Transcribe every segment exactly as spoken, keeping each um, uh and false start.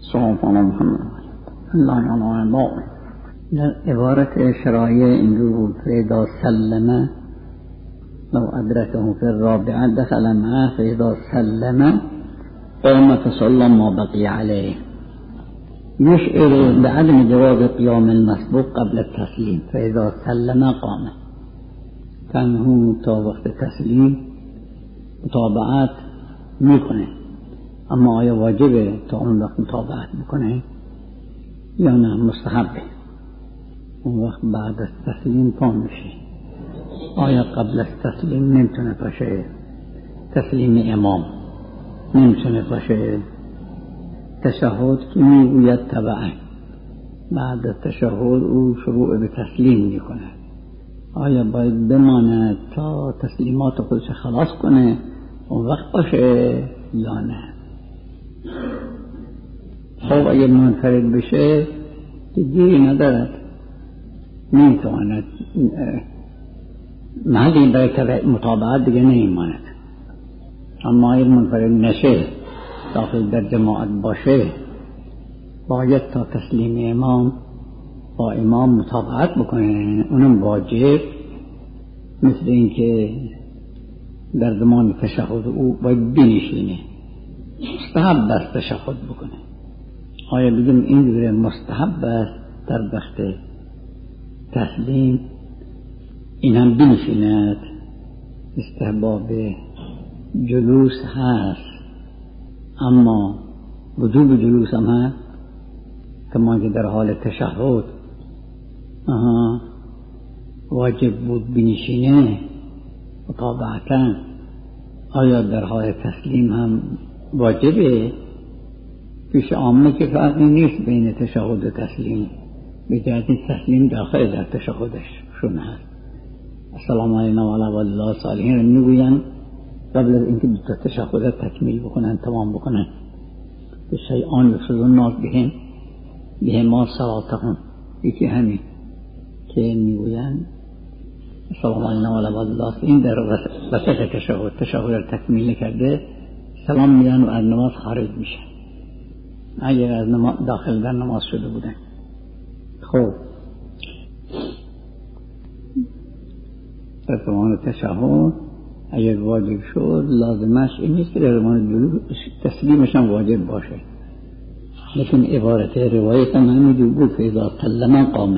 صحابان محمد الله علیه و در عبارت شرایع اینجور بود فیدا سلمه لو ادرکه فی الرابعه دخل معه فیدا سلمه قام فصلى ما بقي عليه يشعر بعدم جواز قيام المسبوق قبل التسليم فإذا سلم قام كان هو تا وقت تسلیم متابعت میکنه، اما آیا واجبه تا اون وقت متابعت میکنه یا نه مستحبه؟ اون وقت بعد از تسلیم پا میشه. آیا قبل از تسلیم نمیتونه باشه تسلیم امام، نمیتونه باشه تشهد که میگوید تبعه بعد از تشهد او شروع به تسلیم میکنه، آیا باید بماند تا تسلیمات خودش خلاص کنه اون وقت باشه یا نه؟ خب اگر منفرد بشه که گیری ندارد، نمیتواند محلی برای مطابقت دیگه نمیماند. اما اگر منفرد نشه داخل در جماعت باشه باید تا تسلیم امام با امام مطابقت بکنه، اونم واجب، مثل اینکه در زمان تشهد او باید بنشینه، مستحب است تشهد بکنه. آیا بگیم این دوره مستحب است در وقت تسلیم این هم بنشیند؟ استحباب جلوس هست، اما وجوب جلوس هم هست، کما که در حال تشهد آها واجب بود بنشینه مطابعتا، آیا در حال تسلیم هم واجبه؟ پیش عامه که فرقی نیست بین تشهد و تسلیم، بجهت تسلیم داخل در تشهدش شون هست. السلام علیکم و علی الله صالحین میگوین قبل از اینکه دو تشهد تکمیل بکنن تمام بکنن به شیئان یفسد الناس بهم بهما صلاتهم، یکی همین که میگوین السلام علیکم و علی الله، این در وسط تشهد تشهد تکمیل کرده سلام میدن و از نماز خارج میشن اگر از نماز داخل در نماز شده بودن. خب در زمان تشهد اگر واجب شد لازمش این نیست که در زمان جلوس تسلیمش هم واجب باشه، لیکن عبارت روایت هم همینجور بود فاذا سلم قامه.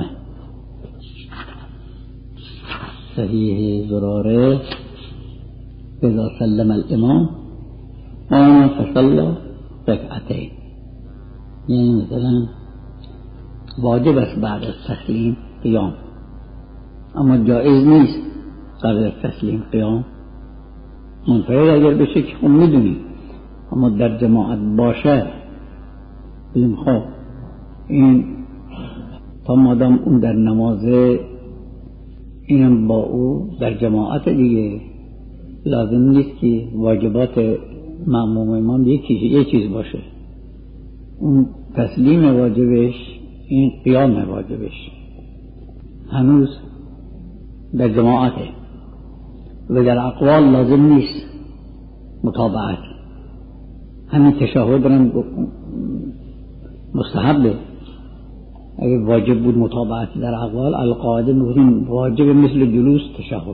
صحیح زراره فاذا سلم الامام قام فصلى ركعتين، یعنی مثلا واجب است بعد از تسلیم قیام، اما جایز نیست قبل از تسلیم قیام. منفرد اگر بشه که خب میدونی، اما در جماعت باشه بگیم خب این تا مادام اون در نمازه اینم با او در جماعت دیگه، لازم نیست که واجبات مأموم امام یکی یک چیز باشه، اون تسلیم واجبش این قیام واجبش هنوز در جماعته و در اقوال لازم نیست متابعت، همین تشهد رم مستحبه. اگر واجب بود متابعت در اقوال القاعده میگوییم واجب مثل جلوس تشهد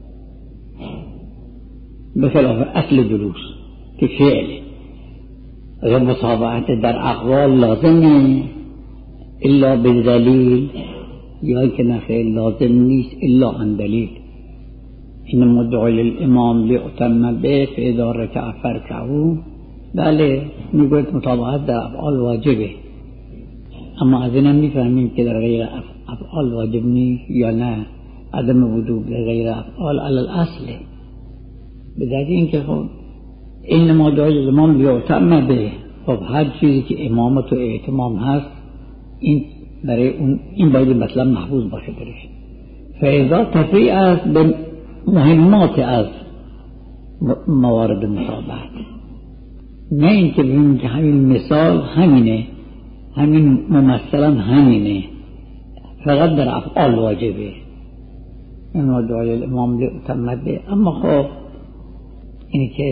بخلاف اصل جلوس که فعل. اگر متابعت در اقوال لازمه الا بالدلیل، یا که نخیر لازم نیست الا عن دلیل. انما جعل الامام لیؤتم به فاذا رکع فارکعوا، بله میگوید متابعت در افعال واجبه، اما از اینم میفهمیم که در غیر افعال واجب نیست یا نه، عدم وجوب در غیر افعال علی الاصله، به دلیل اینکه خب انما جعل الامام لیؤتم به، خب هر چیزی که امامت و اعتمام هست این برای اون این باید مطلب محفوظ باشه درش. فاذا تفریع است به مهمات از موارد مطابقت، نه اینکه ببینیم که همین مثال همینه، همین ممثلا همینه، فقط در افعال واجبه اما جعل الامام لیؤتم به. اما خب اینی که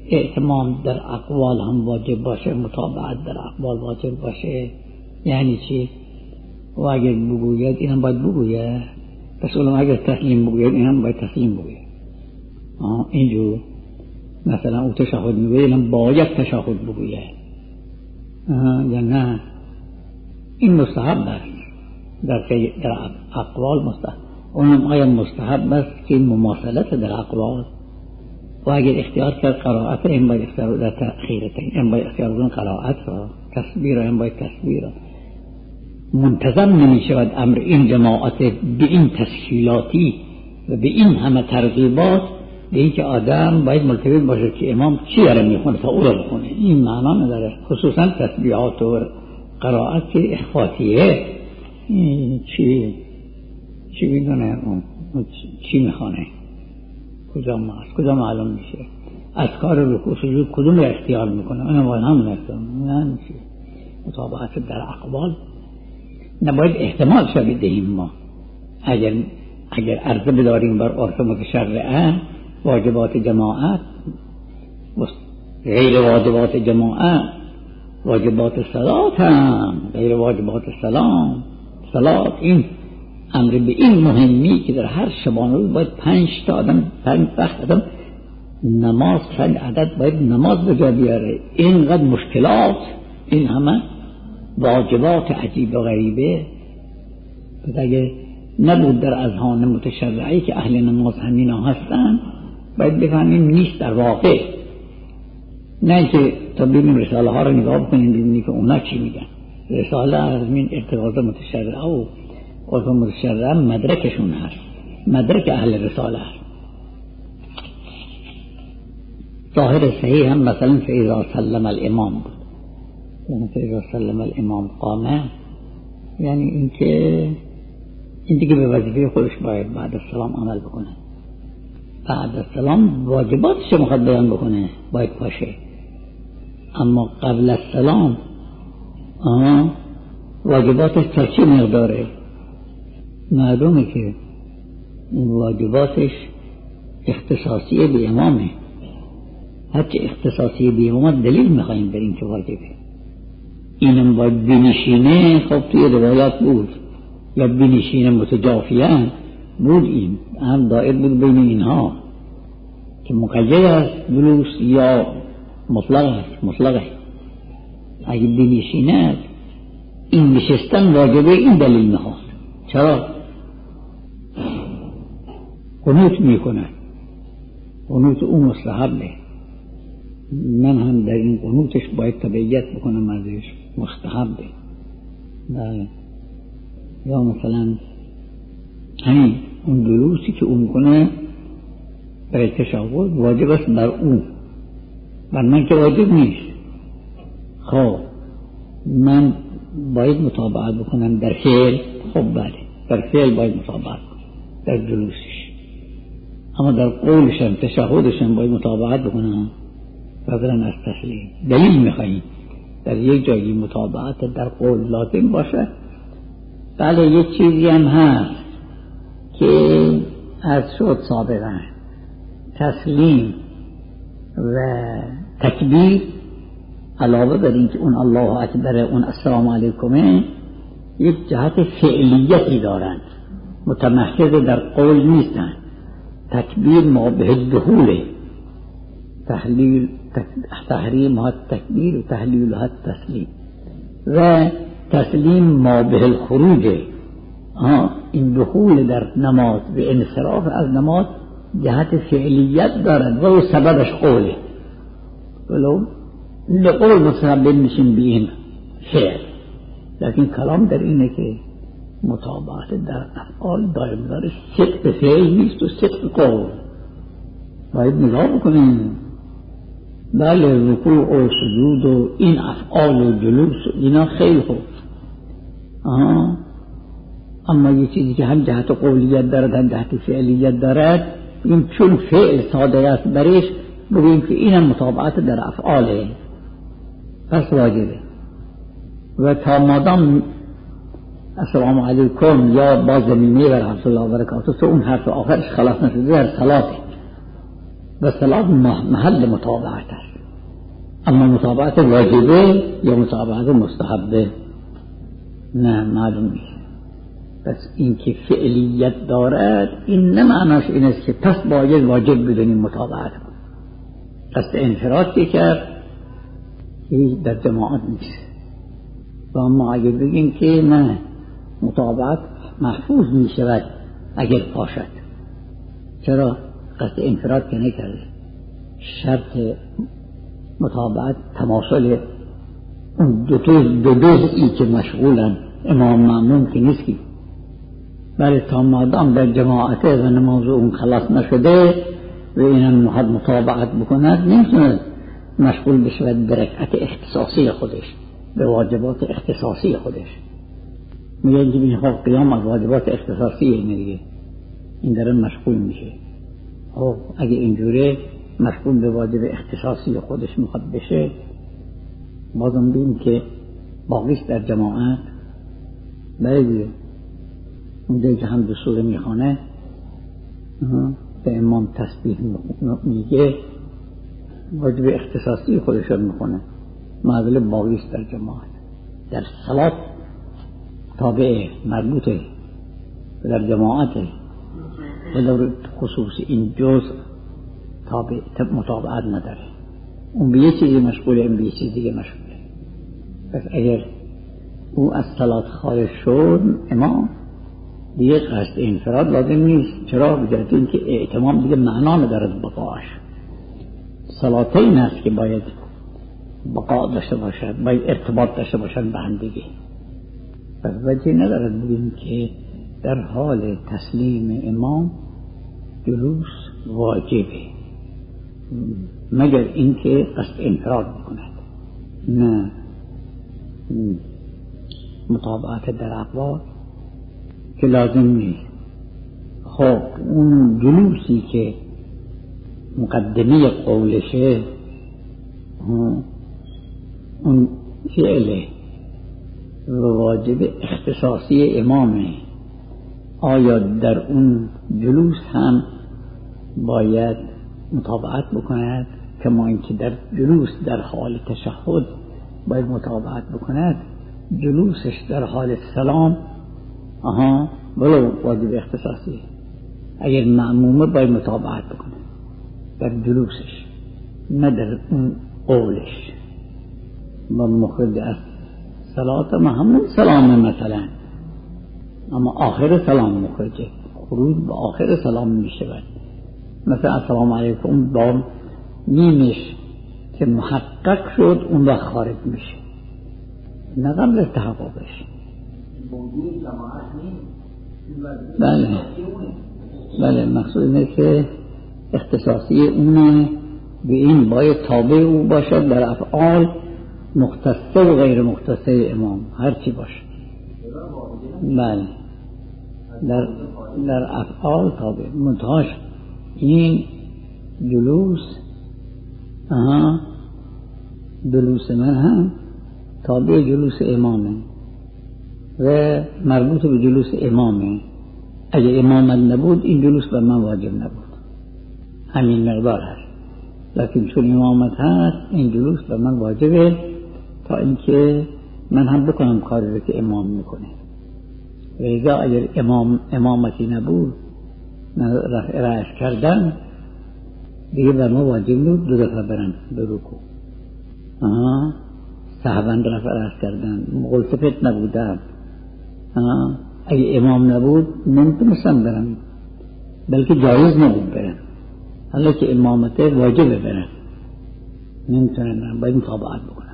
اعتمام در اقوال هم واجب باشه، متابعت در اقوال واجب باشه. یعنی چی؟ و اگر بگوید اینم باید بگوید، پس اولم اگر تسلیم بگوید اینم باید تسلیم بگوید. آه اینجور مثلا او تشهد میگوید اینم باید تشهد بگوید یا نه. این مستحب است در, در اقوال مستحب. اونم آیا مستحب است که مماثلت در اقوال و اگر اختیار کرد قرائت این باید اختیار در تأخیرتین، این باید اختیار در قرائت را، تصویر این باید تصویر را. منتظم نمی شود امر این جماعت به این تسهیلاتی و به این همه ترغیبات به این که آدم باید ملتفت باشه که امام چی داره میخونه تا او را بخونه. این معنا نداره، خصوصا تسبیحات و قرائت اخفاتیه. چی چی میدونه اون چی میخونه، کجا ما از کجا معلوم میشه؟ از کار رکوع سجود کدوم را اختیار میکنه؟ اون باید همون اختیار نه میشه. مطابقت در اقوال نباید احتمال شده بدهیم. ما اگر اگر عرضه بداریم بر عرف متشرعه واجبات جماعت، غیر واجبات جماعت، واجبات صلات هم غیر واجبات سلام صلات، این امر به این مهمی که در هر شبانه روز باید پنج تا آدم پنج وقت آدم نماز، پنج عدد باید نماز به جا بیاره. اینقدر مشکلات، این همه واجبات عجیب و غریبه. پس اگه نبود در اذهان متشرعی که اهل نماز همینا هستن، باید بفهمیم نیست در واقع. نه که تا ببینیم رساله ها رو نگاه بکنیم ببینیم که اونا چی میگن. رساله از این ارتباط متشرعه و عرف متشرعه مدرکشون هست، مدرک اهل رساله هست. ظاهر صحیح هم مثلا فاذا سلم الامام بود، یعنی فاذا سلم الامام قامه، یعنی اینکه این دیگه به وظیفه خودش باید بعد از سلام عمل بکنه. بعد از سلام واجباتش میخواد بیان بکنه، باید پاشه. اما قبل از سلام آه واجباتش تا چه مقداره؟ معلومه که این واجباتش اختصاصی به امامه. هرچه اختصاصی به امام دلیل میخواییم بر این که واجبه. اینم باید بنشینه. خب توی روایات بود یا بنشینه متجافیان بود، این هم دائر بود بین اینها که مقید است جلوس یا مطلق است. مطلقه اگه بنشینه این نشستن واجبه، این دلیل میخواد. چرا؟ قنوت میکنه، قنوت اون مستحبه، من هم در این قنوتش باید تبعیت بکنم ازش، مستحبه. بله. یا مثلا همین اون جلوسی که اون میکنه برای تشهد واجب است بر اون، بر من که واجب نیست. خب من باید مطابقت بکنم در فعل. خب بله، در فعل باید مطابقت کنم در جلوسش، اما در قولشم تشهدشم باید مطابقت بکنم فضلا از تسلیم. دلیل میخواییم در یک جایی مطابقت در قول لازم باشه. بله یک چیزی هم هست که از شد سابقا، تسلیم و تکبیر علاوه بر این که اون الله اکبر اون السلام علیکمه یک جهت فعلیتی دارند، متمحض در قول نیستن. تکبیر ما به دخوله، تحلیل تحریم ها تکبیر و تحلیل ها تسلیم، و تسلیم ما به الخروج. این دخول در نماز به انصراف از نماز جهت فعلیت دارد و سببش قوله، ولو لقول متسبب میشیم به این فعل، لیکن کلام در اینه که مطابقت در افعال دائم داره. صدق فعل نیست و صدق قول. باید نگاه بکنیم. بله رکوع و سجود و این افعال و جلوس و اینا خیلی خوب، آها، اما یه چیزی که هم جهت قولیت دارد هم جهت فعلیت دارد، این چون فعل صادق است برش بگوییم که اینم مطابقت در افعاله، پس واجبه. و تا مادام السلام علیکم یا با زمینه و رحمت الله و برکاته اون حرف آخرش خلاص نشده در صلاته، و صلاة محل متابعت است. اما متابعت واجبه یا متابعت مستحبه نه معلوم نیست. پس این که فعلیت دارد این نه معناش این است که پس باید واجب بدونیم متابعت کن. قصد انفراد که کرد این در جماعت نیست. و اما اگر بگیم که نه متابعت محفوظ می شود اگر باشد، چرا؟ قصد انفراد که نکرده. شرط متابعت تماثل اون دو دو جزئی که مشغولن امام مأموم که نیست که، بله تا مادام در جماعته و نماز اون خلاص نشده و اینم متابعت بکند نمیتونه مشغول بشود به رکعت اختصاصی خودش، به واجبات اختصاصی خودش. میگه که این خب قیام از واجبات اختصاصی اینه دیگه، این داره مشغول میشه. خب اگه اینجوره مشغول به واجب اختصاصی خودش میخواد بشه، بازم بیم که باقیش در جماعت بله اونجایی که هم دو سوره میخوانه به امام تسبیح میگه واجب اختصاصی خودش رو میخونه، معادل باقیش در جماعت. در صلات تابعه مربوطه در جماعته و در خصوص این جز تابع مطابقت نداره. اون به یه چیزی مشغوله، این به یه چیز دیگه مشغوله. پس اگر او از صلات خارج شد امام دیگه قصد انفراد لازم نیست. چرا؟ بجرد این که اعتمام دیگه معنا ندارد بقاش. صلات این هست که باید بقا داشته باشد، باید ارتباط داشته باشد به هم دیگه. پس وجه ندارد بگیم که در حال تسلیم امام جلوس واجبه مگر اینکه قصد انفراد بکند. نه مطابقت در اقوال که لازم نیست. خب اون جلوسی که مقدمه قولشه اون فعله و واجب اختصاصی امامه، آیا در اون جلوس هم باید مطابقت بکند؟ کما اینکه در جلوس در حال تشهد باید مطابقت بکند، جلوسش در حال سلام آها ولو واجب اختصاصی، اگر معمومه باید مطابقت بکنه در جلوسش نه در اون قولش. و مخرج از صلات ما همون سلامه مثلا، اما آخر سلام مخرجه، خروج به آخر سلام می شود. مثلا السلام علیکم با نیمش که محقق شد اون وقت خارج میشه، نه قبل تحققش. بله بله مقصود اینه که اختصاصی اونه به این باید تابع او باشد در افعال مختصه و غیر مختصه امام هر چی باشه. بله در, در افعال تابع منتهاش این جلوس آها جلوس من هم تابع جلوس امامه و مربوط به جلوس امامه. اگه امامت نبود این جلوس بر من واجب نبود، همین مقدار هست. لکن چون امامت هست این جلوس بر من واجبه تا اینکه من هم بکنم کاری رو که امام میکنه. و اذا اگر امام امامتی نبود من رفع رأس کردن دیگه بر ما واجب نبود دو دفعه برن به رکوع. آها صحبن رفع رأس کردن ملتفت نبودن. اگه امام نبود نمیتونستم برن، بلکه جایز نبود برن. حالا که امامته واجبه برن نمیتونن برن، باید مطابقت بکنن.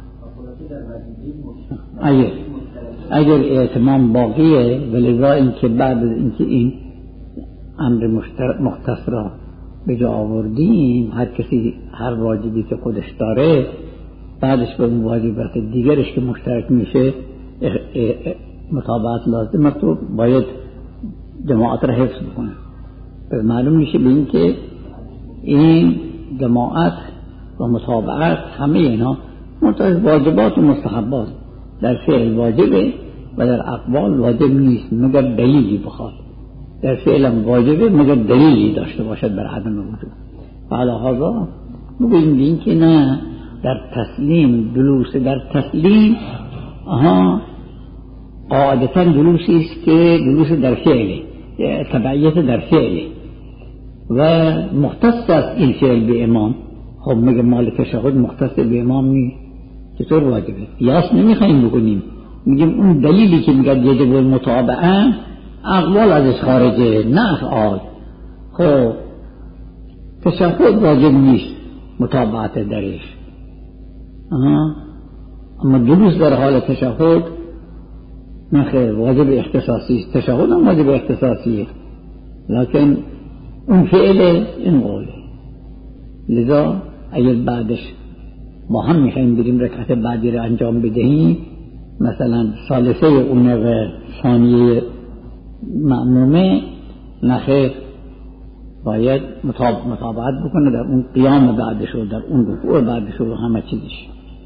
اگر اگر اعتمام باقیه ولذا این که بعد از اینکه این امر مختص را به جا آوردیم هر کسی هر واجبی که خودش داره بعدش به اون واجبات دیگرش که مشترک میشه مطابقت لازمه تو باید جماعت را حفظ بکنه. پس معلوم میشه به این که این جماعت و مطابقت همه اینا منتهی واجبات و مستحبات در فعل واجبه و در اقوال واجب نیست مگر دلیلی بخواد. در فعل واجبه مگر دلیلی داشته باشد بر عدم وجود. حالا هذا بگوییم این که نه در تسلیم جلوس در تسلیم آها قاعدتا جلوسی است که جلوس در فعله تبعیت در فعله و مختص است این فعل به امام. خب مگه مال تشهد مختص به امام نیست؟ چطور واجبه؟ قیاس نمیخوایم بکنیم، میگیم اون دلیلی که میگه یجب المتابعه اقوال ازش خارجه نه افعال. خب تشهد واجب نیست متابعت درش، آها اما جلوس در حال تشهد نه خیر واجب اختصاصی است. تشهد هم واجب اختصاصی است لكن اون فعل این قوله. لذا اگر بعدش ما هم میخواییم بریم رکعت بعدی رو انجام بدهیم، مثلا ثالثه اونه و ثانیه مأمومه، نخیر باید متابعت بکنه در اون قیام بعدش و در اون رکوع بعدش و همه چیزش.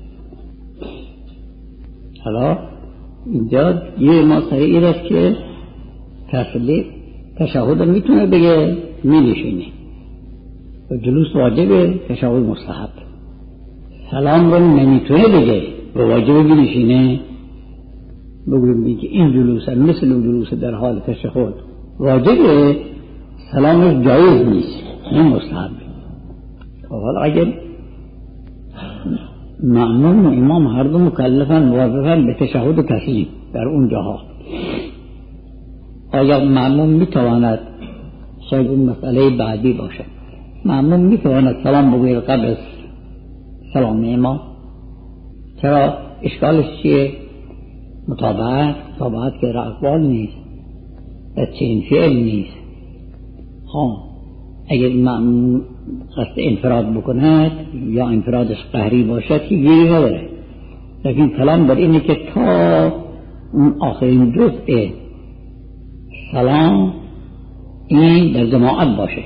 حالا اینجا یه مسئله است که تسلیم تشهد میتونه بگه مینشینه و جلوس واجبه، تشهد مستحب. سلام رو نمیتونه بگه و واجبه بنشینه، بگویم که این جلوس مثل جلوس در حال تشهد واجبه، سلامش جایز نیست، این مستحب. حالا اگر مأموم و امام هر دو مکلفن واجبن به تشهد و تسلیم در اون جاها، آیا مأموم میتواند شاید اون مسئله بعدی باشه، مأموم میتواند سلام بگوید قبل سلام امام؟ چرا؟ اشکالش چیه؟ متابعت متابعت که را اقوال نیست و چین فعل نیست. ها اگر مأموم قصد انفراد بکند یا انفرادش قهری باشد که گیری نداره، لیکن کلام بر اینه که تا اون آخرین جزء سلام این در جماعت باشه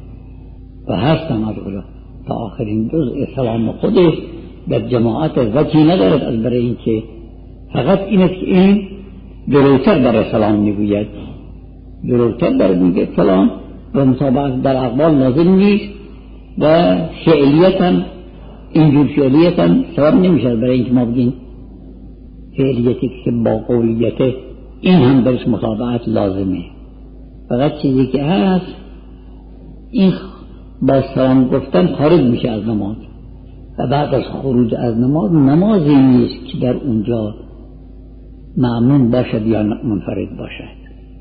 و هستم از خدا تا آخرین جزء سلام خودش در جماعت وجهی ندارد از برای این که فقط این است که این جلوتر برای سلام میگوید، جلوتر برای میگه سلام و مطابقت در اقوال لازم نیست و فعلیتا اینجور فعلیتا سبب نمیشه برای اینکه ما بگیم فعلیتی که با قولیته این هم درش مطابقت لازمه. فقط چیزی که هست این با سلام گفتن خارج میشه از نماز و بعد از خروج از نماز نمازی نیست که در اونجا مأمون باشد یا منفرد باشد.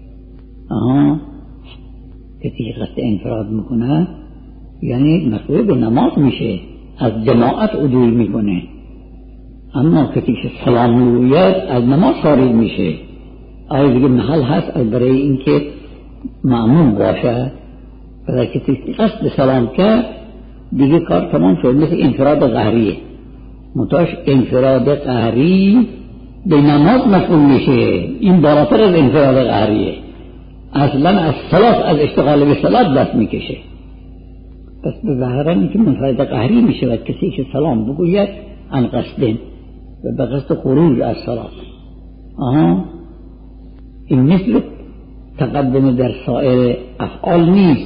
آها کسی که قصد انفراد میکنه یعنی مسئول به نماز میشه، از جماعت عدول میکنه، اما کسی که سلام میگوید از نماز خارج میشه. آیا دیگه محل هست از برای اینکه مأمون باشه؟ برای کسی که قصد سلام کرد دیگه کار تمام شد، مثل انفراد قهریه. منتاش انفراد قهری به نماز مشغول میشه، این بالاتر از انفراد قهریه، اصلا از صلات از اشتغال به صلات دست میکشه. پس به ظاهرا این که منفرد قهری میشه و کسی که سلام بگوید عن قصدن و به قصد خروج از صلات. آها این مثل تقدم در سایر افعال نیست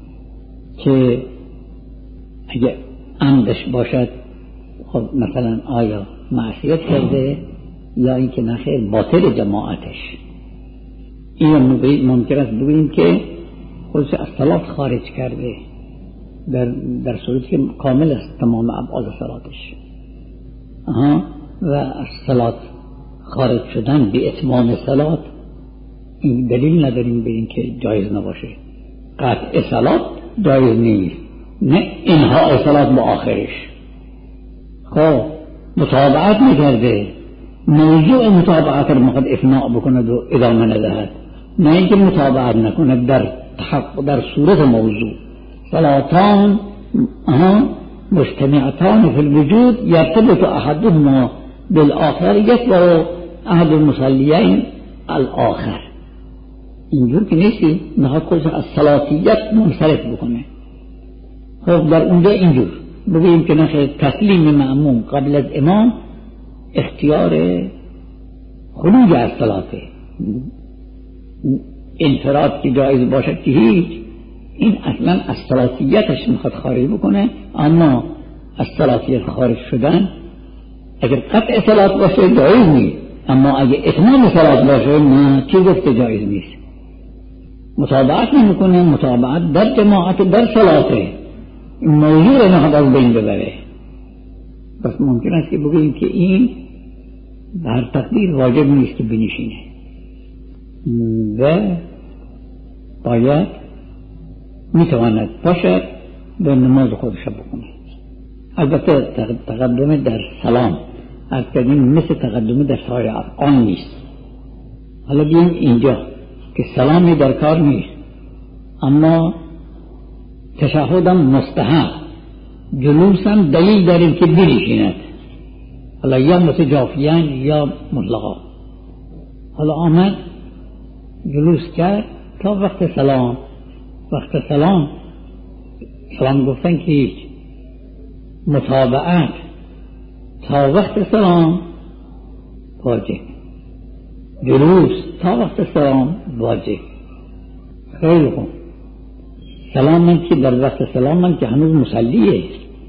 که اگه عمدش باشد خب مثلا آیا معصیت کرده یا اینکه نخیر باطل جماعتش، این ممکن است بگوییم که خودش از صلات خارج کرده در, در صورتی که کامل است تمام ابعاد صلاتش. آها و از صلات خارج شدن به اتمام صلات این دلیل نداریم به این که جایز نباشه. قطع صلات جایز نیست، نه انهاء صلات با آخرش. خب متابعت نکرده، موضوع متابعت رو مقد افناع بکند و ادامه ندهد، نه اینکه متابعت نکند در تحقق در صورت موضوع. صلاتان مجتمعتان فی الوجود یرتبط احدهما بالآخر یتبع احد المصلیین الاخر. اینجور که نیستی نهاد خودش از صلاتیت منصرف بکنه. خب در اونجا اینجور بگوییم که نخیر تسلیم مأموم قبل از امام اختیار خروج از صلاته، انفراد که جایز باشد که هیچ این اصلا از ثلاثیتش میخواد خارج بکنه، اما از ثلاثیت خارج شدن اگر قطع صلات باشه جایز نیست، اما اگه اتمام صلات باشه نه، چی گفته جایز نیست. متابعت نمیکنه، متابعت در جماعت در صلاته این موضوع نهاد از بین ببره. پس ممکن است که بگوییم که این هر تقدیر واجب نیست که بنشینه و باید میتواند باشد به نماز خودش بکنه. البته تقدم در سلام از کردیم مثل تقدم در سایر افعال نیست. حالا بیایم اینجا که سلامی در کار نیست، اما تشهدم مستحب، جلوسم دلیل داریم که بنشیند، حالا یا متجافیان یا مطلقا. حالا آمد جلوس کرد تا وقت سلام. وقت سلام سلام گفتن که هیچ، متابعت تا وقت سلام واجب، جلوس تا وقت سلام واجب. خیلی خوب، سلام من که در وقت سلام من که هنوز مسلیه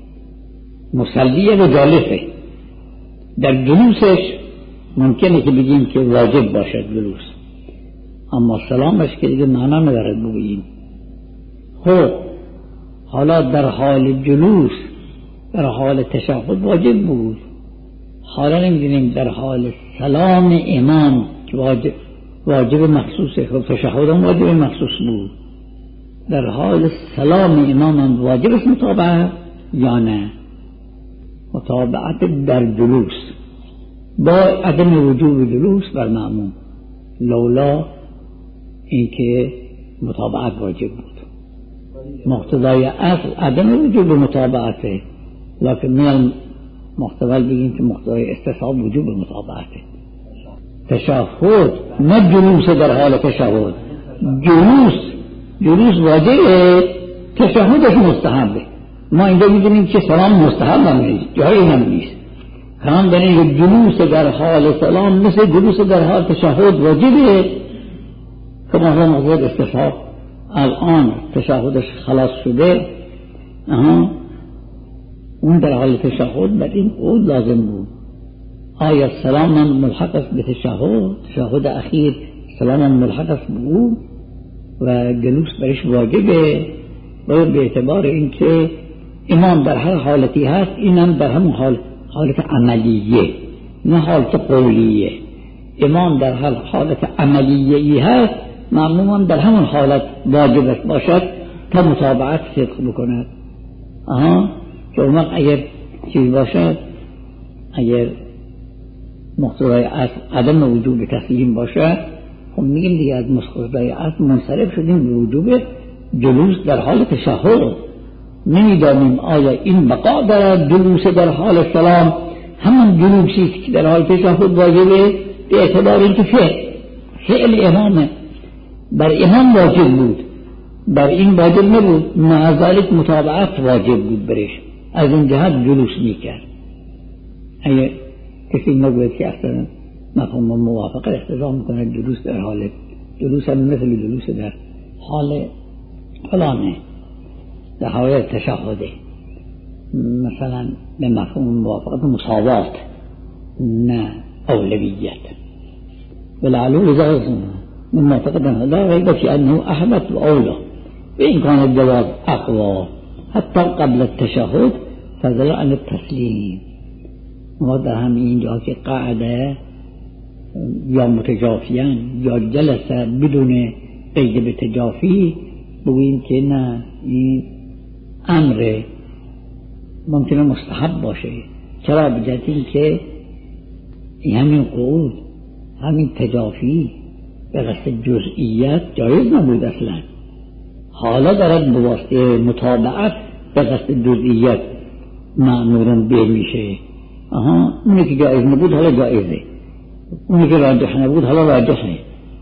مسلیه و جالسه، در جلوسش ممکنه که بگیم که واجب باشد جلوس، اما سلامش که دیگه معنا ندارد بگیم. خب حالا در حال جلوس در حال تشهد واجب بود، حالا نمیدونیم در حال سلام امام که واجب واجب مخصوصه. خب تشهد هم واجب مخصوص بود، در حال سلام امام هم واجب است متابعت یا نه؟ متابعت در جلوس با عدم وجوب جلوس بر مأموم، لولا اینکه متابعت واجب بود. مقتضای اصل عدم وجوب متابعته، لکن من محتمل بگیم که مقتضای استصحاب وجوب متابعته. تشهد نه جلوس در حال تشهد، جلوس جلوس واجبه، تشهدش مستحبه. ما اینجا میدونیم که سلام مستحب هم نیست، جایی هم نیست. هم بنید جلوس در حال سلام مثل جلوس در حال تشهد واجبه که مثلا مقتضای استصحاب الان تشهدش خلاص شده، اها اون در حال تشهد بعد این قول لازم بود. آیا سلام من ملحق است به تشهد، تشهد اخیر سلام من ملحق است به او و جلوس برش واجبه، و به اعتبار اینکه امام در هر حالتی هست اینم در همون حال حالت عملیه نه حالت قولیه. امام در هر حالت عملیه ای هست، مأموم در همون حالت واجب باشد تا متابعت صدق بکند. آها که اون وقت اگر چیز باشد، اگر مقتضای اصل عدم وجوب تسلیم باشد، خب میگیم دیگه از مقتضای اصل منصرف شدیم به وجوب جلوس در حال تشهد. نمیدانیم آیا این بقا دارد جلوس در حال سلام همون جلوسی که در حال تشهد واجبه، به اعتبار اینکه فعل فعل امامه بر امام واجب بود، بر این واجب نبود، مع ذلک متابعت واجب بود برش، از این جهت جلوس میکرد. اگه کسی نگوید که اصلا مفهوم موافقت احتضام میکنه جلوس در حال جلوس هم مثل جلوس در حال فلانه در حال تشهده، مثلا به مفهوم موافقت مساوات نه اولویت. ولعلو ذلك مما تقدم لا ريب في أنه أحمد وأولى، وإن كان الجواب أقوى حتى قبل التشهد فضلا عن التسليم. ما در همین اینجا که قاعده یا متجافیان یا جلسه بدون قید به تجافی بگوییم که نه، این امر ممکنه مستحب باشه. چرا؟ بجهت این که همین قعود همین تجافی به قصد جزئیت جایز نبود اصلا، حالا دارد به واسطه متابعت به قصد جزئیت مأمورن به میشه. آها اونی که جایز نبود حالا جایزه، اونی که راجح نبود حالا راجحه،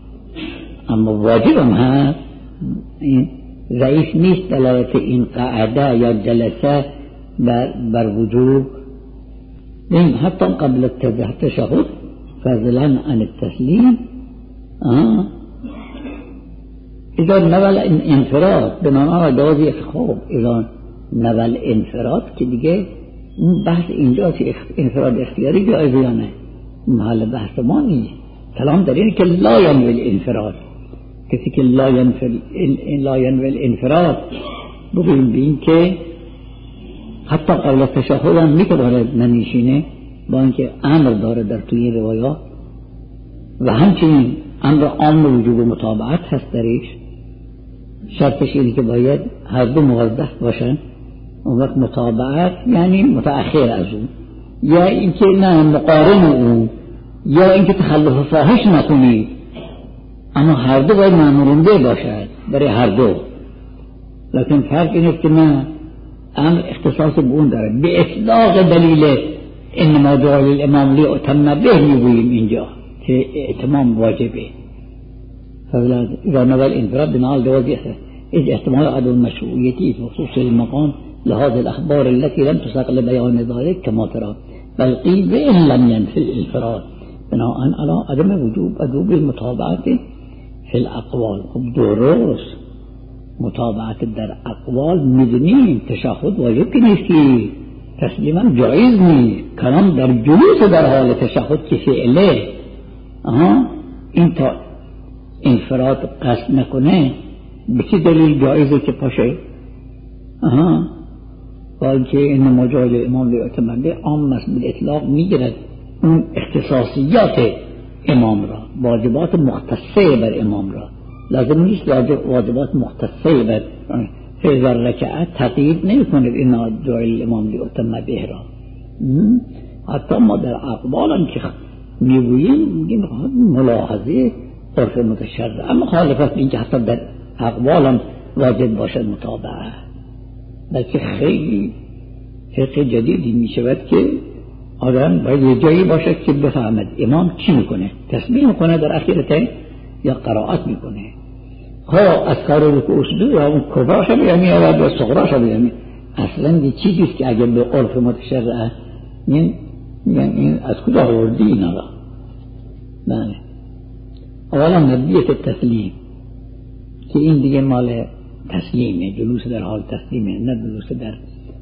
اما واجب هم هست. این ضعیف نیست دلالت این قاعده یا جلسه بر, بر وجوب. این حتی قبل التشهد فضلا عن التسلیم، آه. اذا نول انفراد به معنای دوازی خوب اذا نول انفراد که دیگه اون بحث اینجا که انفراد اختیاری جایزه یا نه محل بحث ما نیست. کلام در اینه که لا ینول انفراد، کسی که لا ینول لا ینول انفراد بگویم بین که حتی قبل از تشهد هم میتونه نمیشینه با اینکه امر داره در توی روایات و همچنین امر عام وجوب متابعت هست درش. شرطش اینه که باید هر دو موظف باشن. اون وقت متابعت یعنی متأخر از اون، یا اینکه نه مقارن اون، یا اینکه تخلف فاحش نکنید، اما هر دو باید مأمورنده باشد برای هر دو. لیکن فرق اینه که نه امر اختصاص به اون داره. به اطلاق دلیل انما جعل الامام لیؤتم به میگوییم اینجا که اتمام واجبه. فولاد اذا نوى الانفراد بناء الجواز اذ احتمال عدم المشروعية في خصوص المقام لهذه الاخبار التي لم تساق لبيان ذلك كما ترى، بل قيل بإن لم ينفي الانفراد بناء على عدم وجوب وجوب المتابعة في الاقوال. خب درست متابعت در اقوال میدونیم تشهد واجب که نیستی، تسلیما جایز نیست. کلام در جلوس در حال تشهد که فعله آها این تا انفراد قصد نکنه به چه دلیل جایزه که پاشه؟ آها با اینکه انما جعل امام لیؤتم به عام است بالاطلاق میگیرد اون اختصاصیات امام را، واجبات مختصه بر امام را. لازم نیست واجبات مختصه بر فعل رکعت تقیید نمی‌کنه اینا جعل امام لیؤتم به را. حتی ما در اقوال هم که میگوییم میگیم ملاحظه عرف متشرع، اما مخالفت این که حتی در اقوال هم واجب باشد متابعه. بلکه خیلی فقه جدیدی میشود که آدم باید یه جایی باشد که بفهمد امام چی میکنه، تسبیح میکنه در اخیرتین یا قرائت میکنه. ها از کار رکوع سجود یا اون کبراش هم یعنی یا صغراش هم یعنی اصلا یه چیزیست که اگر به عرف متشرع یعنی این از کجا آوردی اینا را؟ بله اولا نبیت التسلیم که این دیگه مال تسلیمه، جلوس در حال تسلیمه، نه جلوس در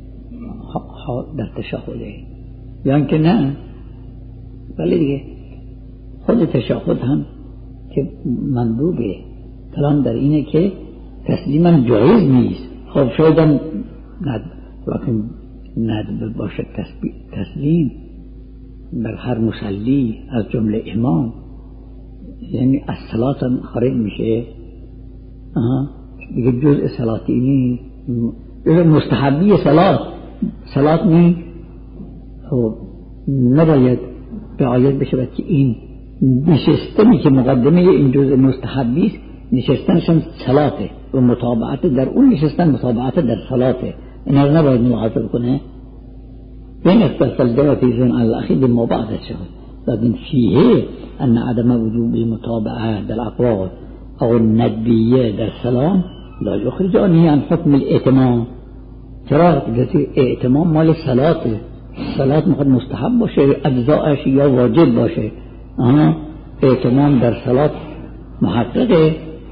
در تشهده. یعنی که نه ولی دیگه خود تشهد هم که مندوبه. کلام در اینه که تسلیم هم جایز نیست. خب شاید هم ند لیکن ندب باشه تسلیم بر هر مصلی از جمله امام، یعنی از صلات هم خارج میشه. آها دیگه جزء صلاتی نیست، مستحبی صلات صلات نیست. خب نباید رعایت بشه که این نشستنی که مقدمه این جزء مستحبی است نشستنشون صلاته و متابعت در اون نشستن متابعت در صلاته، این رو نباید ملاحظه کنه. بین اختلاف الجواب في ذهن الأخير بالمباعدة شهد، لكن فيه أن عدم وجوب المتابعة للأقوال أو الندبية للسلام لا يخرجانه عن حكم الائتمام. چرا؟ جزء ائتمام مال الصلاة، الصلاة مقد مستحب باشه، اجزاءش یا واجب باشه. آها ائتمام در صلاة محققه،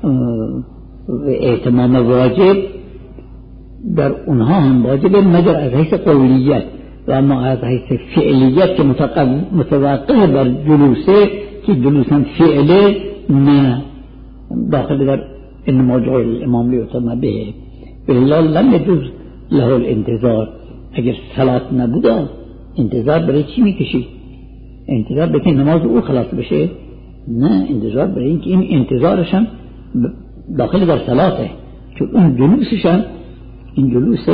ائتمام واجب در اونها هم واجب مگر از حیث قولیت و اما از حیث فعلیت که متوقع بر جلوسه که جلوس هم فعله نه داخل در انما جعل الامام لیؤتم به بالله لم يجوز له الانتظار. اگر صلات نبوده انتظار برای چی میکشی؟ انتظار برای که نماز او خلاص بشه؟ نه، انتظار برای اینکه این انتظارش هم داخل در صلاته، چون اون جلوسش هم این جلوس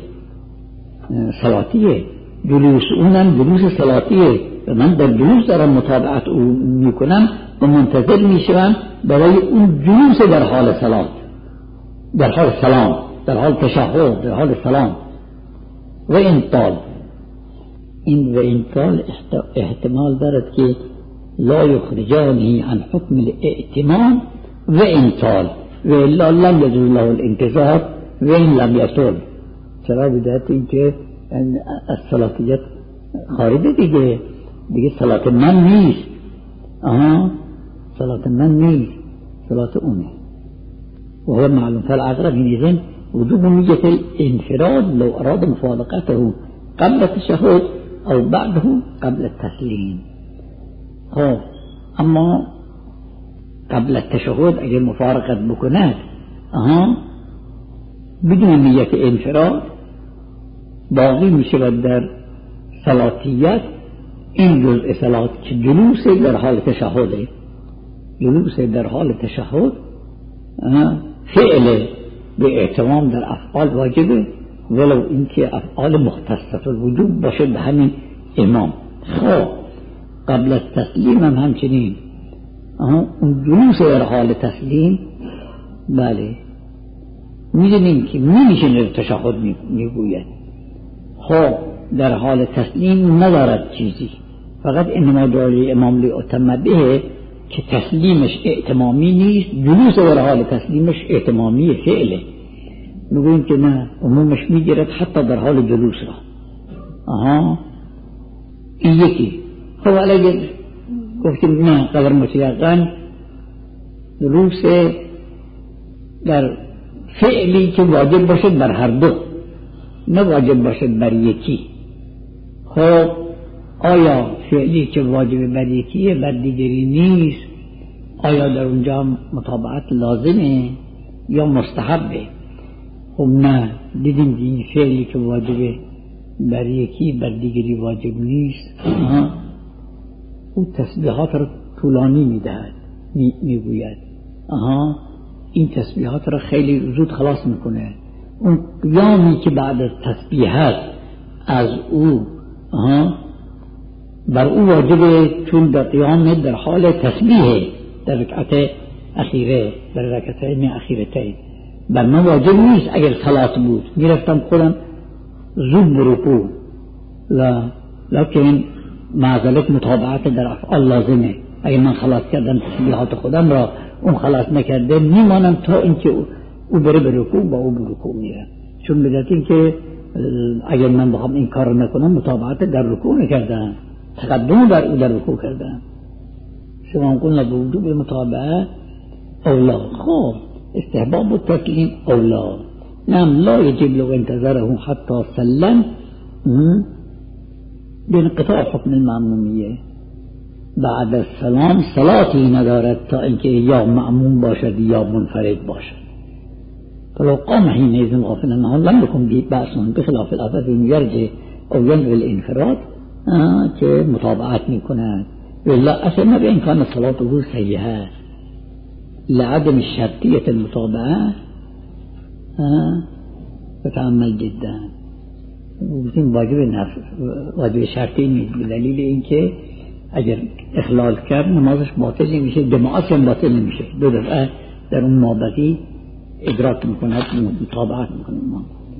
صلاتیه، جلوس اونم جلوس صلاتیه و من در جلوس دارم متابعت او میکنم و منتظر میشم برای اون جلوس در حال صلات، در حال سلام، در حال تشهد، در حال سلام. و این طال این و این طال احتمال دارد که لا يخرجانه عن حكم الائتمام و این طال و الا لم يجوز له الانتظار و این لم يطل. چرا بدهت این که از صلاتیت خارجه دیگه دیگه صلات من نیست. آها صلات من نیست، صلات اونه. وهو معلوم فالأقرب حينئذ وجوب نية الانفراد لو أراد مفارقته قبل التشهد أو بعده قبل التسليم. خب اما قبل التشهد اگر مفارقت بکند آها بدون نیت انفراد باقی میشود در صلاتیت این جزء صلات که جلوس در حال تشهده، جلوس در حال تشهد فعل به اعتمام در افعال واجبه ولو اینکه افعال مختصة الوجوب باشه به همین امام. خب قبل از تسلیم هم همچنین اون جلوس در حال تسلیم بله میدونیم که نمیشه در تشهد میگوید. خب در حال تسلیم ندارد چیزی، فقط انما داره امام لیؤتم به که تسلیمش اعتمامی نیست، جلوس در حال تسلیمش اعتمامی فعله. میگویم که نه عمومش میگیرد حتی در حال جلوس را. آها این یکی. خب اگر گفتیم نه قدر متیقن جلوس در فعلی که واجب باشد بر هر دو، نه واجب باشد بر یکی. خب آیا فعلی که واجب بر یکیه بر دیگری نیست، آیا در اونجا مطابقت لازمه یا مستحبه؟ خب نه، دیدیم که این فعلی که واجب بر یکی بر دیگری واجب نیست اون تسبیحات را طولانی میدهد، میگوید آها این تسبیحات را خیلی زود خلاص میکنه. اون قیامی که بعد از تسبیحات از او آها بر او واجبه، چون در قیام در حال تسبیحه در رکعت اخیره در رکعتین اخیرتین بر من واجب نیست. اگر صلات بود میرفتم خودم زود برکوع لا لکن معذلت مطابقت در افعال لازمه. اگر من خلاص کردم تسبیحات خودم را اون خلاص نکرده میمانم تا اینکه او بره برکوع با او برکوع میره، چون بدت این که اگر من بخوام این کار نکنم مطابقت در رکوع نکردم، تقدم بر او در رکوع کردم. شما قلنا بوجوب المتابعه اولا. خب استحباب التسلیم اولا. نعم لا يجب لو انتظره حتى سلم بانقطاع حکم المأمومیه. بعد السلام صلاتی ندارد تا اینکه یا مأموم باشد یا منفرد باشد. فلو قام حينئذ غافلا عنه لم يكن به بأس بخلاف العادة يرجع او ينوي الانفراد که مطابقت میکند ولا اصلا بامکان صلاته سیئه لعدم شرطیة المطابعه. فتعمل جدا بودیم واجب نفس واجب شرطی نیست، بدلیل اینکه اگر اخلال کرد نمازش باطل نمیشه، جماعت هم باطل نمیشه، دو دفعه در اون مابقی ادراک میکند مطابقت میکنه. ما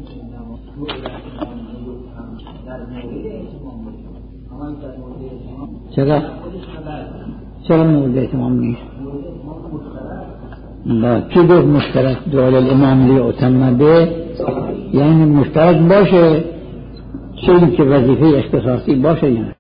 چرا چرا مورد اتمام نیست؟ با چی دو مشترک دول الامام لیؤتم به یعنی مشترک باشه، چیزی که وظیفه اختصاصی باشه یعنی